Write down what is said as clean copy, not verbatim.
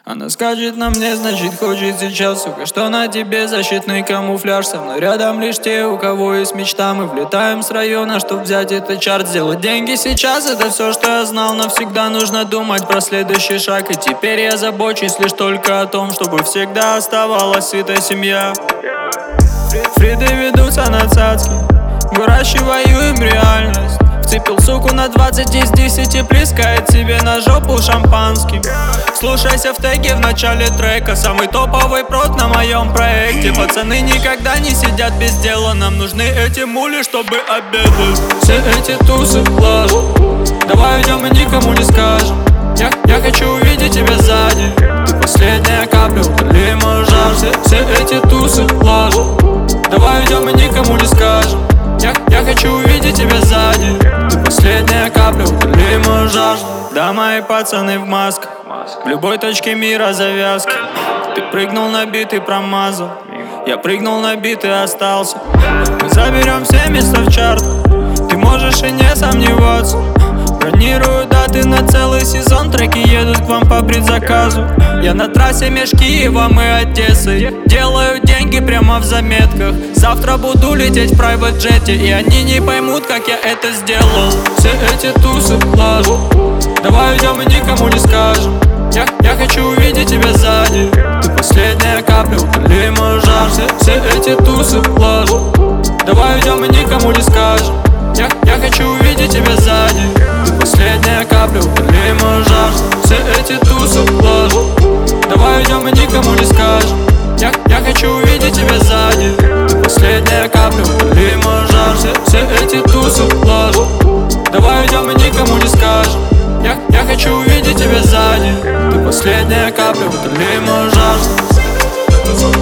Она скажет на мне, значит хочет сейчас, сука, что на тебе защитный камуфляж. Со мной рядом лишь те, у кого есть мечта. Мы влетаем с района, чтоб взять этот чарт. Сделать деньги сейчас, это все, что я знал. Навсегда нужно думать про следующий шаг. И теперь я забочусь лишь только о том, чтобы всегда оставалась сытая семья. Фриды ведутся на цацки, выращиваем реальность. Вцепил суку на 20 из 10, плескает себе на жопу шампанским. Слушайся в теге в начале трека, самый топовый прод на моем проекте. Пацаны никогда не сидят без дела, нам нужны эти мули, чтобы обедать. Все эти тусы ложь, давай уйдем и никому не скажем. Я хочу увидеть тебя сзади, ты последняя капля, утоли мой жар. Все эти тусы ложь, давай уйдем и никому не скажем. Я хочу увидеть тебя сзади, ты последняя капля, утоли мой жажду. Да, мои пацаны в масках, в любой точке мира завязки. Ты прыгнул на бит и промазал, я прыгнул на бит и остался. Мы заберем все места в чарт, ты можешь и не сомневаться. Бронирую даты на целый сезон, треки едут к вам по предзаказу. Я на трассе меж Киевом и Одессой, делаю деньги прямо в заметках. Завтра буду лететь в private джете, и они не поймут, как я это сделал. Все эти тусы ложь, давай уйдем и никому не скажем. Я хочу увидеть тебя сзади, ты последняя капля, утоли мой жар. Все эти тусы ложь, давай уйдем и никому не скажем. Я хочу увидеть тебя сзади, ты последняя капля, утоли мой жар. Все эти тусы ложь, давай уйдем и никому не скажем. Я хочу увидеть тебя сзади, ты последняя капля, утоли мой жар. Все эти тусы ложь, давай уйдем и никому не скажем. Я хочу увидеть тебя сзади, ты последняя капля, утоли мой жар.